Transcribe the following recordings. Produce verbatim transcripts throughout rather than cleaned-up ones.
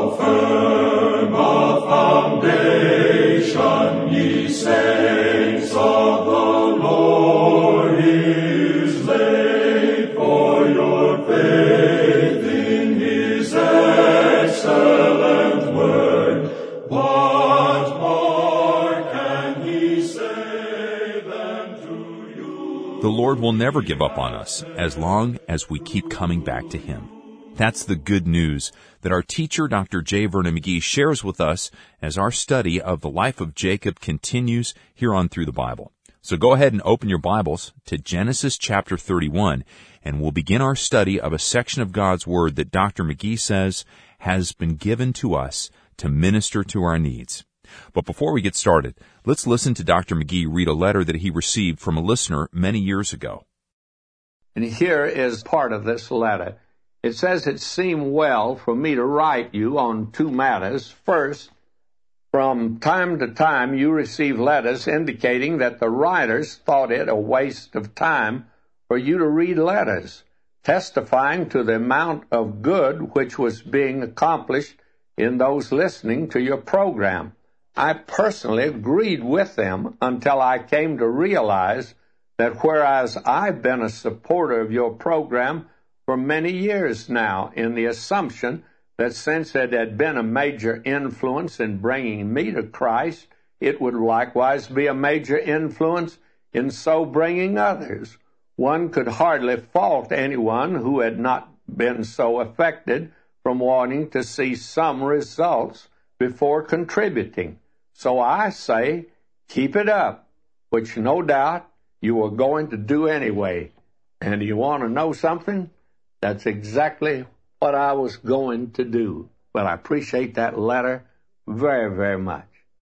firm a foundation, ye saints of the Lord, is laid, for your faith in his excellent word. What more can he say than to you? The Lord will never give up on us as long as we keep coming back to him. That's the good news that our teacher, Doctor J. Vernon McGee, shares with us as our study of the life of Jacob continues here on Through the Bible. So go ahead and open your Bibles to Genesis chapter thirty-one, and we'll begin our study of a section of God's Word that Doctor McGee says has been given to us to minister to our needs. But before we get started, let's listen to Doctor McGee read a letter that he received from a listener many years ago. And here is part of this letter. It says, "It seemed well for me to write you on two matters. First, from time to time you receive letters indicating that the writers thought it a waste of time for you to read letters, testifying to the amount of good which was being accomplished in those listening to your program. I personally agreed with them until I came to realize that whereas I've been a supporter of your program for many years now, in the assumption that since it had been a major influence in bringing me to Christ, it would likewise be a major influence in so bringing others. One could hardly fault anyone who had not been so affected from wanting to see some results before contributing. So I say, keep it up, which no doubt you were going to do anyway. And you want to know something? That's exactly what I was going to do. But I appreciate that letter very, very much."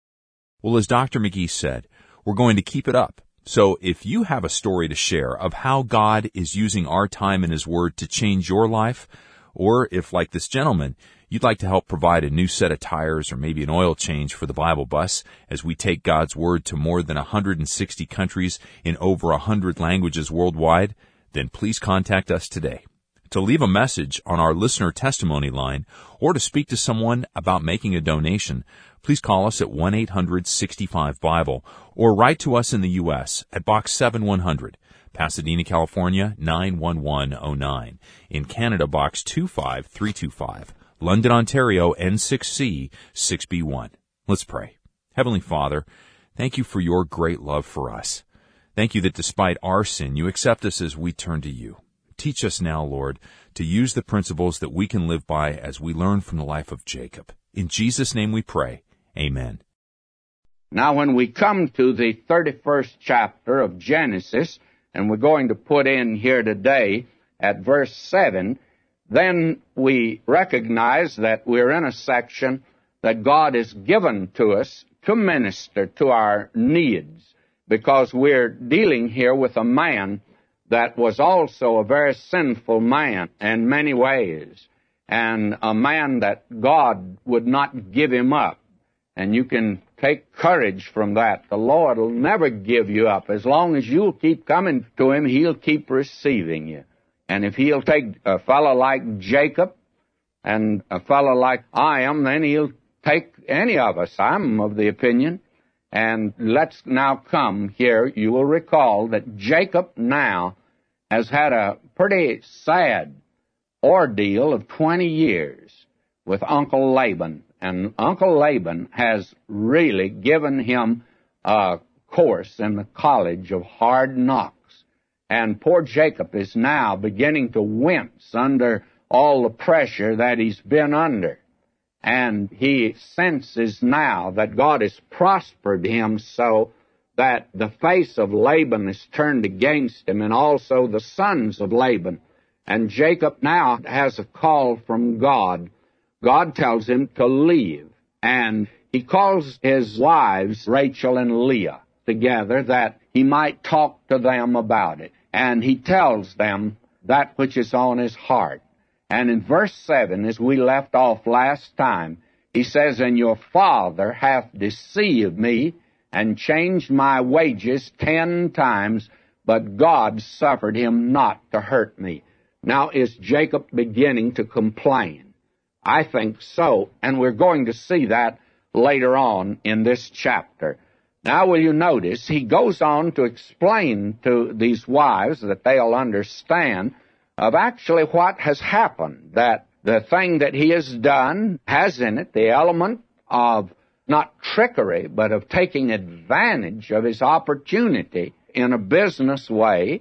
Well, as Doctor McGee said, we're going to keep it up. So if you have a story to share of how God is using our time in his word to change your life, or if, like this gentleman, you'd like to help provide a new set of tires or maybe an oil change for the Bible bus as we take God's word to more than one hundred sixty countries in over one hundred languages worldwide, then please contact us today. To leave a message on our listener testimony line or to speak to someone about making a donation, please call us at one eight hundred sixty-five Bible or write to us in the U S at Box seven one hundred, Pasadena, California, nine one one oh nine. In Canada, Box two five three two five. London, Ontario, N six C six B one. Let's pray. Heavenly Father, thank you for your great love for us. Thank you that despite our sin, you accept us as we turn to you. Teach us now, Lord, to use the principles that we can live by as we learn from the life of Jacob. In Jesus' name we pray. Amen. Now, when we come to the thirty-first chapter of Genesis, and we're going to put in here today at verse seven, then we recognize that we're in a section that God has given to us to minister to our needs, because we're dealing here with a man that was also a very sinful man in many ways, and a man that God would not give him up. And you can take courage from that. The Lord will never give you up. As long as you'll keep coming to him, he'll keep receiving you. And if he'll take a fellow like Jacob and a fellow like I am, then he'll take any of us. I'm of the opinion. And let's now come here. You will recall that Jacob now has had a pretty sad ordeal of twenty years with Uncle Laban. And Uncle Laban has really given him a course in the college of hard knocks. And poor Jacob is now beginning to wince under all the pressure that he's been under. And he senses now that God has prospered him so that the face of Laban is turned against him, and also the sons of Laban. And Jacob now has a call from God. God tells him to leave. And he calls his wives, Rachel and Leah, together that he might talk to them about it. And he tells them that which is on his heart. And in verse seven, as we left off last time, he says, "And your father hath deceived me, and changed my wages ten times, but God suffered him not to hurt me." Now, is Jacob beginning to complain? I think so, and we're going to see that later on in this chapter. Now, will you notice, he goes on to explain to these wives that they'll understand of actually what has happened, that the thing that he has done has in it the element of not trickery, but of taking advantage of his opportunity in a business way.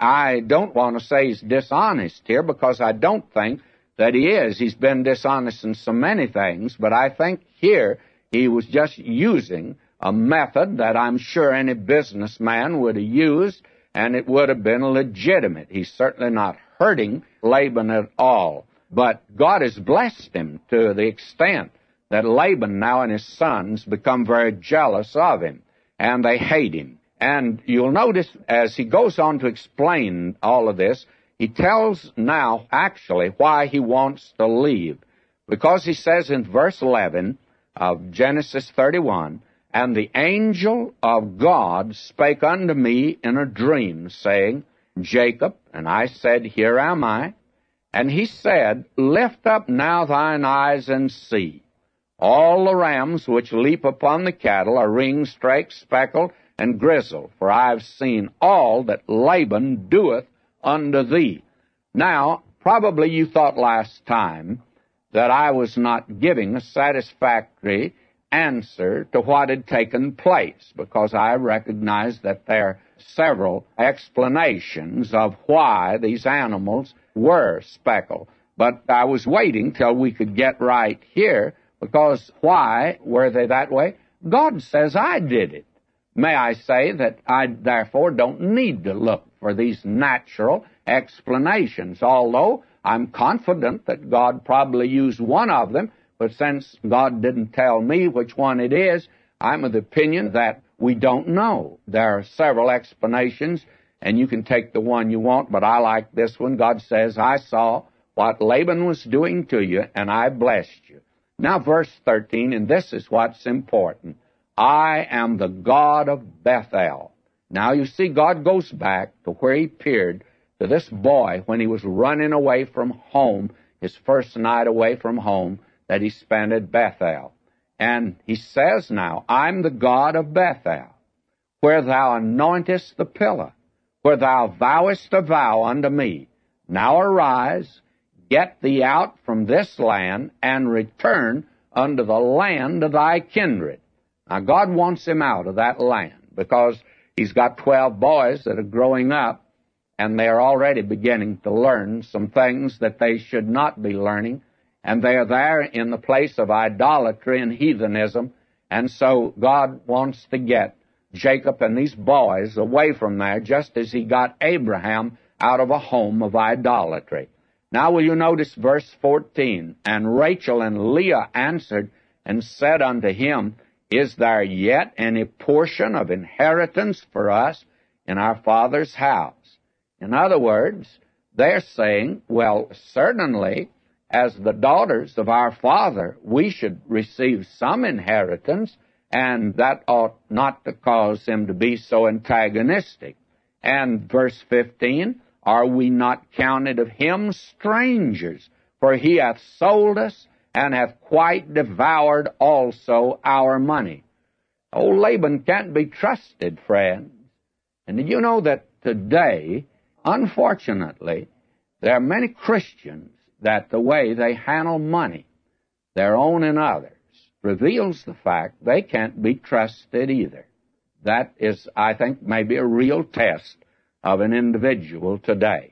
I don't want to say he's dishonest here, because I don't think that he is. He's been dishonest in so many things, but I think here he was just using a method that I'm sure any businessman would have used, and it would have been legitimate. He's certainly not hurting Laban at all. But God has blessed him to the extent that Laban now and his sons become very jealous of him, and they hate him. And you'll notice as he goes on to explain all of this, he tells now actually why he wants to leave. Because he says in verse eleven of Genesis thirty-one, "And the angel of God spake unto me in a dream, saying, Jacob, and I said, Here am I. And he said, Lift up now thine eyes and see. All the rams which leap upon the cattle are ringed, straked, speckled, and grizzled, for I have seen all that Laban doeth unto thee." Now, probably you thought last time that I was not giving a satisfactory answer to what had taken place, because I recognize that there are several explanations of why these animals were speckled. But I was waiting till we could get right here, because why were they that way? God says I did it. May I say that I therefore don't need to look for these natural explanations, although I'm confident that God probably used one of them. But since God didn't tell me which one it is, I'm of the opinion that we don't know. There are several explanations, and you can take the one you want, but I like this one. God says, I saw what Laban was doing to you, and I blessed you. Now, verse thirteen, and this is what's important. I am the God of Bethel. Now, you see, God goes back to where he appeared to this boy when he was running away from home, his first night away from home, that he spent at Bethel. And he says now, I'm the God of Bethel, where thou anointest the pillar, where thou vowest a vow unto me. Now arise, get thee out from this land, and return unto the land of thy kindred. Now God wants him out of that land, because he's got twelve boys that are growing up, and they're already beginning to learn some things that they should not be learning. And they are there in the place of idolatry and heathenism. And so God wants to get Jacob and these boys away from there, just as he got Abraham out of a home of idolatry. Now will you notice verse fourteen? And Rachel and Leah answered and said unto him, Is there yet any portion of inheritance for us in our father's house? In other words, they're saying, well, certainly, as the daughters of our father, we should receive some inheritance, and that ought not to cause him to be so antagonistic. And verse fifteen, are we not counted of him strangers? For he hath sold us, and hath quite devoured also our money. Old Laban can't be trusted, friends. And did you know that today, unfortunately, there are many Christians that the way they handle money, their own and others, reveals the fact they can't be trusted either. That is, I think, maybe a real test of an individual today.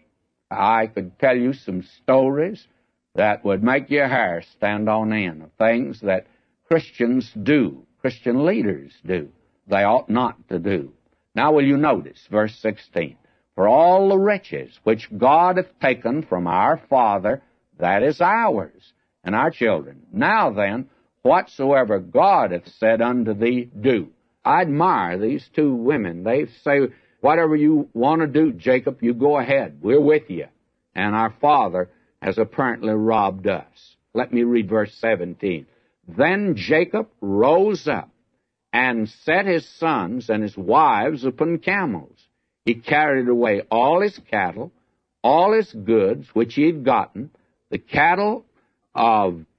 I could tell you some stories that would make your hair stand on end of things that Christians do, Christian leaders do, they ought not to do. Now will you notice verse sixteen? For all the riches which God hath taken from our father, that is ours, and our children. Now then, whatsoever God hath said unto thee, do. I admire these two women. They say, whatever you want to do, Jacob, you go ahead. We're with you. And our father has apparently robbed us. Let me read verse seventeen. Then Jacob rose up and set his sons and his wives upon camels. He carried away all his cattle, all his goods which he had gotten, the cattle of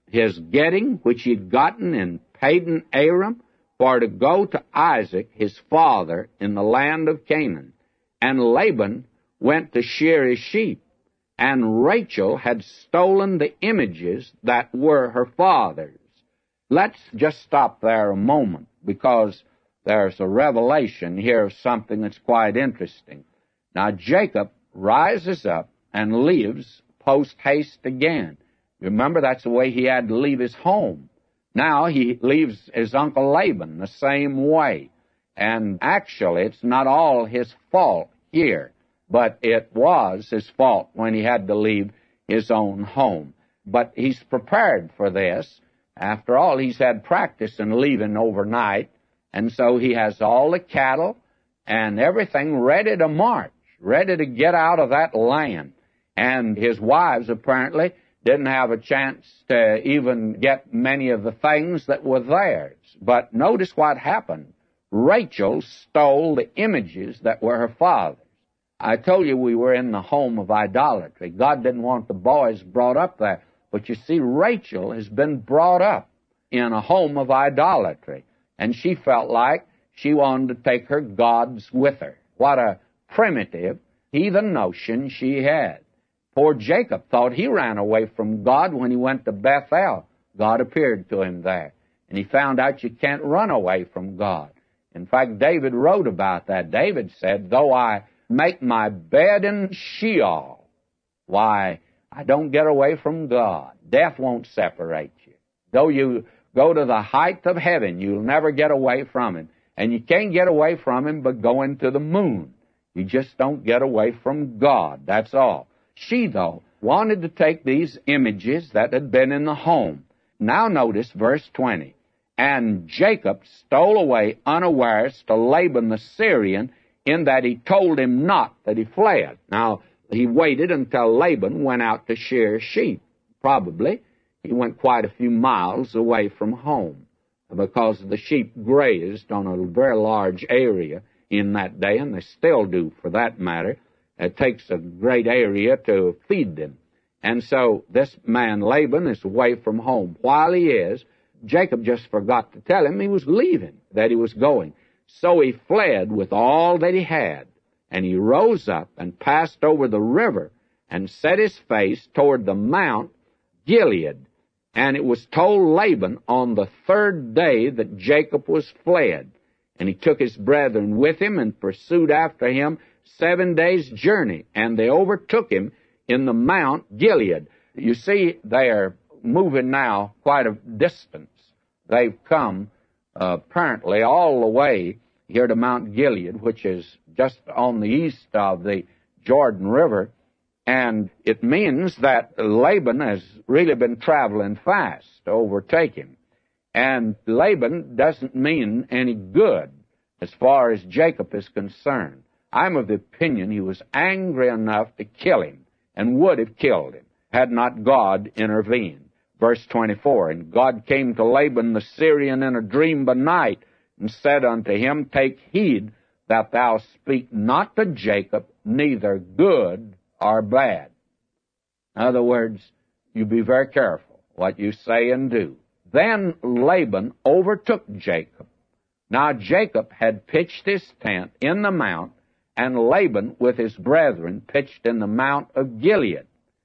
his getting, which he'd gotten in Padan Aram, for to go to Isaac his father in the land of Canaan. And Laban went to shear his sheep, and Rachel had stolen the images that were her father's. Let's just stop there a moment, because there's a revelation here of something that's quite interesting. Now, Jacob rises up and leaves post-haste again. Remember, that's the way he had to leave his home. Now he leaves his uncle Laban the same way. And actually, it's not all his fault here, but it was his fault when he had to leave his own home. But he's prepared for this. After all, he's had practice in leaving overnight, and so he has all the cattle and everything ready to march, ready to get out of that land. And his wives apparently didn't have a chance to even get many of the things that were theirs. But notice what happened. Rachel stole the images that were her father's. I told you we were in the home of idolatry. God didn't want the boys brought up there. But you see, Rachel has been brought up in a home of idolatry. And she felt like she wanted to take her gods with her. What a primitive, heathen notion she had. Poor Jacob thought he ran away from God when he went to Bethel. God appeared to him there. And he found out you can't run away from God. In fact, David wrote about that. David said, though I make my bed in Sheol, why, I don't get away from God. Death won't separate you. Though you go to the height of heaven, you'll never get away from Him. And you can't get away from Him but going to the moon. You just don't get away from God. That's all. She, though, wanted to take these images that had been in the home. Now notice verse twenty. And Jacob stole away unawares to Laban the Syrian, in that he told him not that he fled. Now, he waited until Laban went out to shear sheep. Probably he went quite a few miles away from home, because the sheep grazed on a very large area in that day, and they still do for that matter. It takes a great area to feed them. And so this man Laban is away from home. While he is, Jacob just forgot to tell him he was leaving, that he was going. So he fled with all that he had, and he rose up and passed over the river and set his face toward the Mount Gilead. And it was told Laban on the third day that Jacob was fled. And he took his brethren with him and pursued after him seven days' journey, and they overtook him in the Mount Gilead. You see, they are moving now quite a distance. They've come uh, apparently all the way here to Mount Gilead, which is just on the east of the Jordan River, and it means that Laban has really been traveling fast to overtake him. And Laban doesn't mean any good as far as Jacob is concerned. I'm of the opinion he was angry enough to kill him, and would have killed him, had not God intervened. Verse twenty-four, and God came to Laban the Syrian in a dream by night, and said unto him, take heed that thou speak not to Jacob, neither good or bad. In other words, you be very careful what you say and do. Then Laban overtook Jacob. Now Jacob had pitched his tent in the mount, and Laban with his brethren pitched in the Mount of Gilead.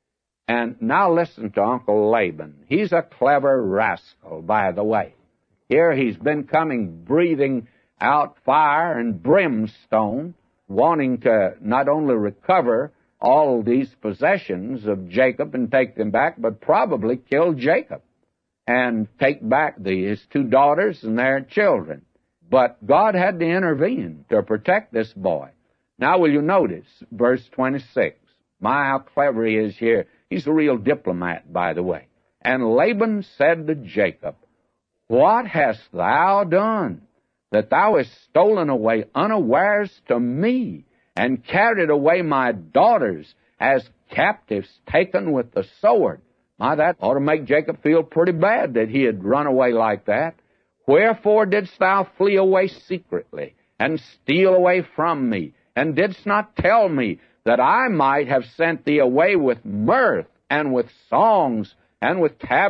And now listen to Uncle Laban. He's a clever rascal, by the way. Here he's been coming breathing out fire and brimstone, wanting to not only recover all these possessions of Jacob and take them back, but probably kill Jacob and take back the, his two daughters and their children. But God had to intervene to protect this boy. Now will you notice verse twenty-six. My, how clever he is here. He's a real diplomat, by the way. And Laban said to Jacob, what hast thou done, that thou hast stolen away unawares to me, and carried away my daughters as captives taken with the sword? My, that ought to make Jacob feel pretty bad that he had run away like that. Wherefore didst thou flee away secretly, and steal away from me, and didst not tell me, that I might have sent thee away with mirth, and with songs, and with tabret,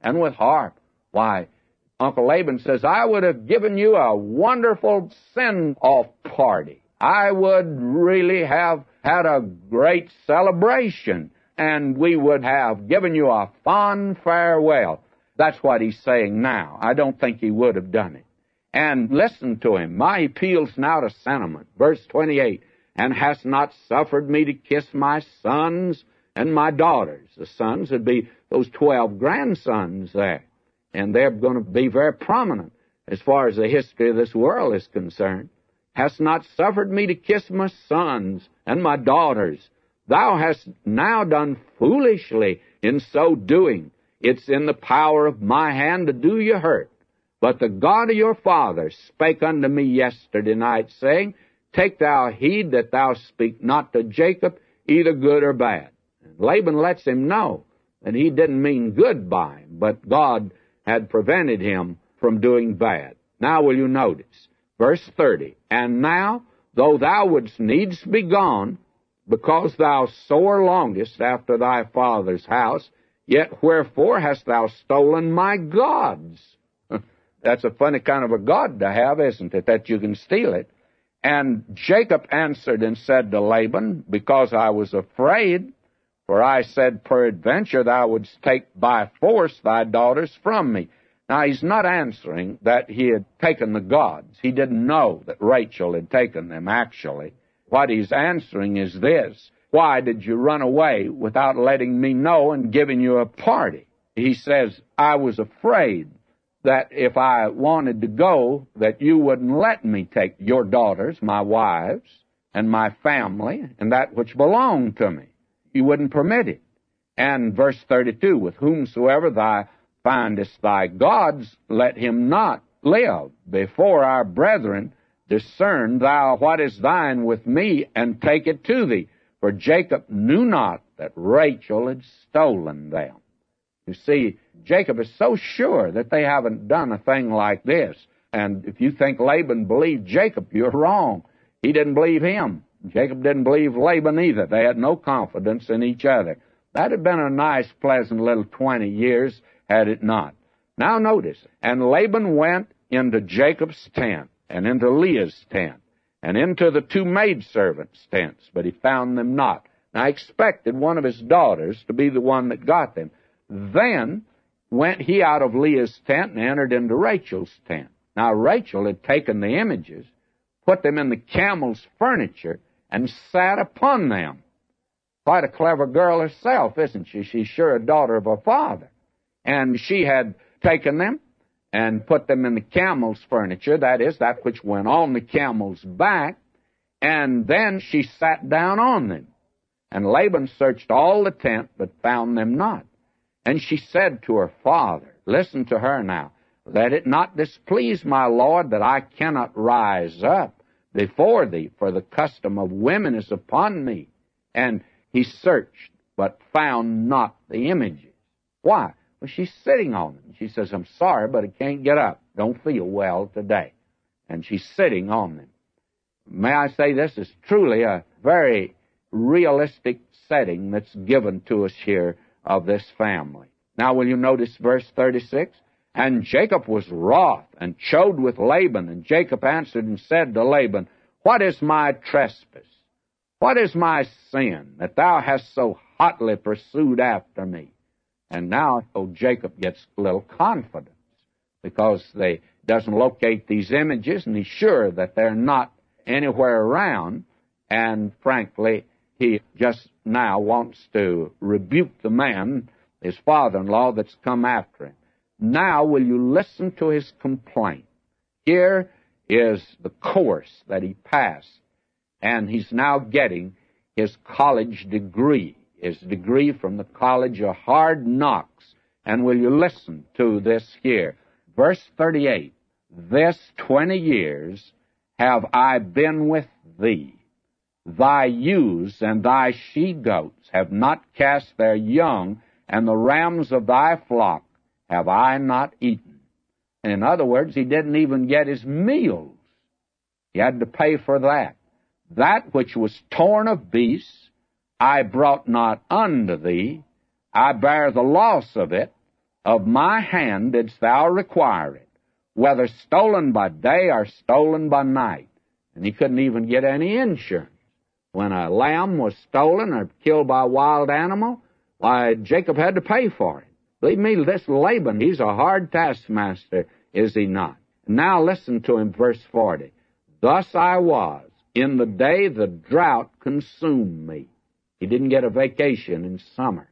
and with harp. Why, Uncle Laban says, I would have given you a wonderful send-off party. I would really have had a great celebration, and we would have given you a fond farewell. That's what he's saying now. I don't think he would have done it. And listen to him. My appeals now to sentiment. Verse twenty-eight, and hast not suffered me to kiss my sons and my daughters. The sons would be those twelve grandsons there. And they're going to be very prominent as far as the history of this world is concerned. Hast not suffered me to kiss my sons and my daughters. Thou hast now done foolishly in so doing. It's in the power of my hand to do you hurt. But the God of your father spake unto me yesterday night, saying, Take thou heed that thou speak not to Jacob, either good or bad. And Laban lets him know that he didn't mean good by him, but God had prevented him from doing bad. Now will you notice, verse thirty, And now, though thou wouldst needs be gone, because thou sore longest after thy father's house, yet wherefore hast thou stolen my gods? That's a funny kind of a God to have, isn't it, that you can steal it? And Jacob answered and said to Laban, Because I was afraid, for I said, Peradventure thou wouldst take by force thy daughters from me. Now, he's not answering that he had taken the gods. He didn't know that Rachel had taken them, actually. What he's answering is this: Why did you run away without letting me know and giving you a party? He says, I was afraid that if I wanted to go, that you wouldn't let me take your daughters, my wives, and my family, and that which belonged to me. You wouldn't permit it. And verse thirty-two, With whomsoever thou findest thy gods, let him not live. Before our brethren, discern thou what is thine with me, and take it to thee. For Jacob knew not that Rachel had stolen them. You see, Jacob is so sure that they haven't done a thing like this. And if you think Laban believed Jacob, you're wrong. He didn't believe him. Jacob didn't believe Laban either. They had no confidence in each other. That had been a nice, pleasant little twenty years, had it not. Now notice, and Laban went into Jacob's tent, and into Leah's tent, and into the two maidservants' tents, but he found them not. Now, I expected one of his daughters to be the one that got them. Then went he out of Leah's tent and entered into Rachel's tent. Now, Rachel had taken the images, put them in the camel's furniture, and sat upon them. Quite a clever girl herself, isn't she? She's sure a daughter of her father. And she had taken them and put them in the camel's furniture, that is, that which went on the camel's back, and then she sat down on them. And Laban searched all the tent, but found them not. And she said to her father, listen to her now, Let it not displease my lord that I cannot rise up before thee, for the custom of women is upon me. And he searched, but found not the images. Why? Well, she's sitting on them. She says, I'm sorry, but I can't get up. Don't feel well today. And she's sitting on them. May I say, this is truly a very realistic setting that's given to us here of this family. Now, will you notice verse thirty-six? And Jacob was wroth and chode with Laban. And Jacob answered and said to Laban, What is my trespass? What is my sin, that thou hast so hotly pursued after me? And now, oh, Jacob gets a little confidence, because they doesn't locate these images, and he's sure that they're not anywhere around. And frankly, he just now wants to rebuke the man, his father-in-law, that's come after him. Now will you listen to his complaint. Here is the course that he passed, and he's now getting his college degree, his degree from the College of Hard Knocks. And will you listen to this here? Verse thirty-eight, This twenty years have I been with thee. Thy ewes and thy she-goats have not cast their young, and the rams of thy flock have I not eaten. And in other words, he didn't even get his meals. He had to pay for that. That which was torn of beasts, I brought not unto thee. I bear the loss of it. of my hand didst thou require it, whether stolen by day or stolen by night. And he couldn't even get any insurance. When a lamb was stolen or killed by a wild animal, why, Jacob had to pay for it. Believe me, this Laban, he's a hard taskmaster, is he not? Now listen to him, verse forty. Thus I was, in the day the drought consumed me. He didn't get a vacation in summer.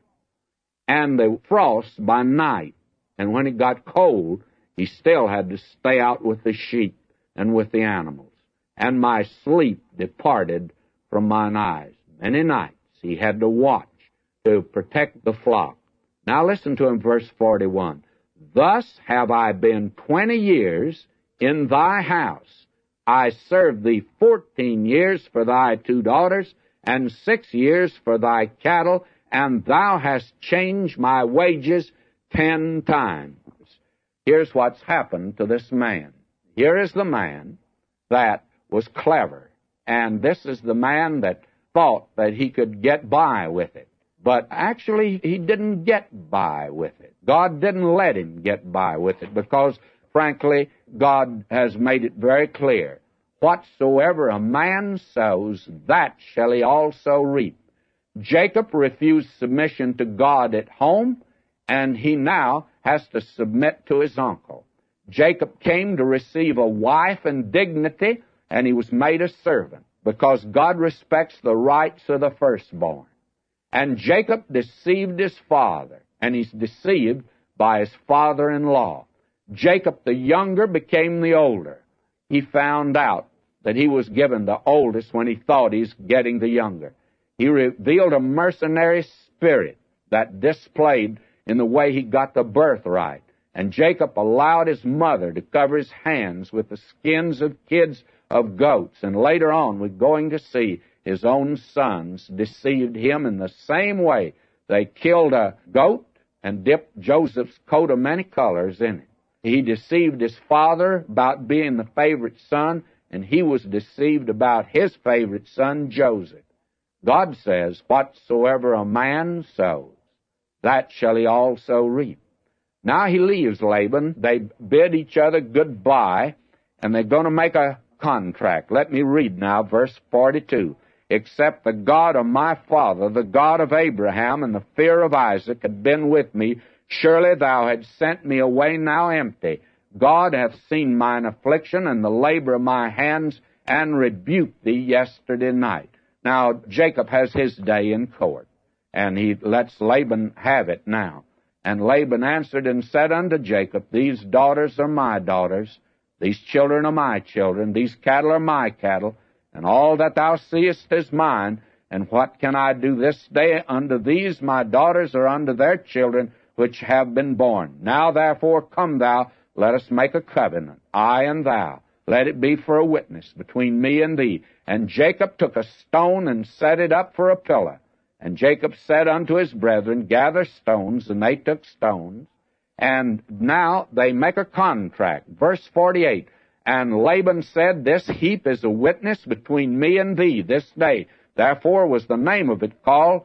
And the frost by night. And when it got cold, he still had to stay out with the sheep and with the animals. And my sleep departed from mine eyes. Many nights he had to watch to protect the flock. Now listen to him, verse forty-one. Thus have I been twenty years in thy house. I served thee fourteen years for thy two daughters, and six years for thy cattle, and thou hast changed my wages ten times. Here's what's happened to this man. Here is the man that was clever, and this is the man that thought that he could get by with it. But actually, he didn't get by with it. God didn't let him get by with it because, frankly, God has made it very clear. Whatsoever a man sows, that shall he also reap. Jacob refused submission to God at home, and he now has to submit to his uncle. Jacob came to receive a wife and dignity, and he was made a servant because God respects the rights of the firstborn. And Jacob deceived his father, and he's deceived by his father-in-law. Jacob the younger became the older. He found out that he was given the oldest when he thought he's getting the younger. He revealed a mercenary spirit that displayed in the way he got the birthright. And Jacob allowed his mother to cover his hands with the skins of kids of goats. And later on, we're going to see his own sons deceived him in the same way. They killed a goat and dipped Joseph's coat of many colors in it. He deceived his father about being the favorite son, and he was deceived about his favorite son, Joseph. God says, whatsoever a man sows, that shall he also reap. Now he leaves Laban. They bid each other goodbye, and they're going to make a contract. Let me read now, verse forty-two. Except the God of my father, the God of Abraham, and the fear of Isaac had been with me, surely thou hadst sent me away now empty. God hath seen mine affliction and the labor of my hands, and rebuked thee yesterday night. Now, Jacob has his day in court, and he lets Laban have it now. And Laban answered and said unto Jacob, These daughters are my daughters, these children are my children, these cattle are my cattle, and all that thou seest is mine. And what can I do this day unto these my daughters or unto their children which have been born? Now therefore come thou, let us make a covenant, I and thou. Let it be for a witness between me and thee. And Jacob took a stone and set it up for a pillar. And Jacob said unto his brethren, Gather stones, and they took stones. And now they make a contract. Verse forty-eight. And Laban said, This heap is a witness between me and thee this day. Therefore was the name of it called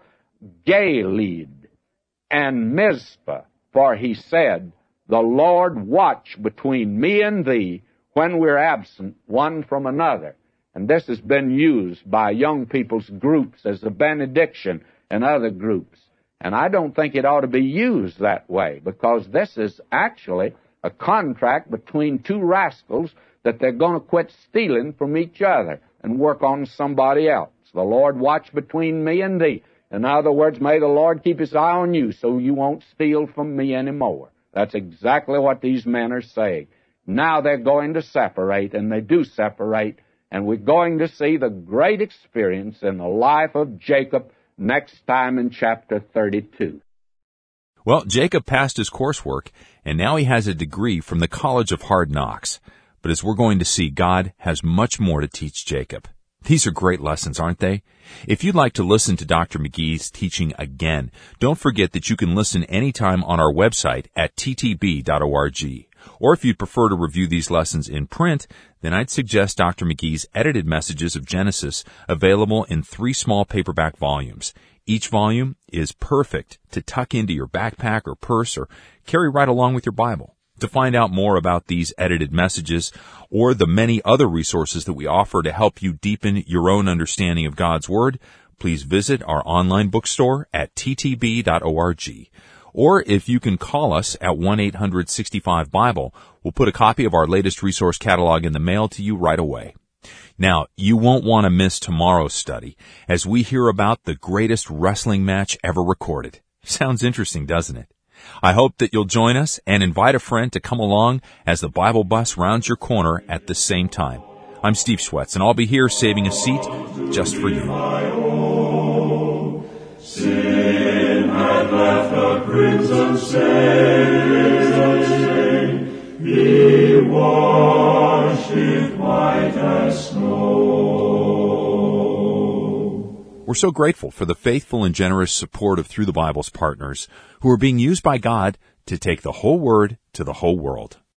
Gilead and Mizpah. For he said, The Lord watch between me and thee when we're absent one from another. And this has been used by young people's groups as a benediction and other groups. And I don't think it ought to be used that way, because this is actually a contract between two rascals that they're going to quit stealing from each other and work on somebody else. The Lord watch between me and thee. In other words, may the Lord keep his eye on you so you won't steal from me anymore. That's exactly what these men are saying. Now they're going to separate, and they do separate, and we're going to see the great experience in the life of Jacob next time in chapter thirty-two. Well, Jacob passed his coursework, and now he has a degree from the College of Hard Knocks. But as we're going to see, God has much more to teach Jacob. These are great lessons, aren't they? If you'd like to listen to Doctor McGee's teaching again, don't forget that you can listen anytime on our website at t t b dot org. Or if you'd prefer to review these lessons in print, then I'd suggest Doctor McGee's edited messages of Genesis, available in three small paperback volumes. Each volume is perfect to tuck into your backpack or purse or carry right along with your Bible. To find out more about these edited messages or the many other resources that we offer to help you deepen your own understanding of God's Word, please visit our online bookstore at t t b dot org. Or if you can call us at one eight hundred sixty-five Bible, we'll put a copy of our latest resource catalog in the mail to you right away. Now, you won't want to miss tomorrow's study as we hear about the greatest wrestling match ever recorded. Sounds interesting, doesn't it? I hope that you'll join us and invite a friend to come along as the Bible bus rounds your corner at the same time. I'm Steve Schwetz, and I'll be here saving a seat just for you. Sin had left a crimson stain, be washed in white as snow. We're so grateful for the faithful and generous support of Through the Bible's partners who are being used by God to take the whole Word to the whole world.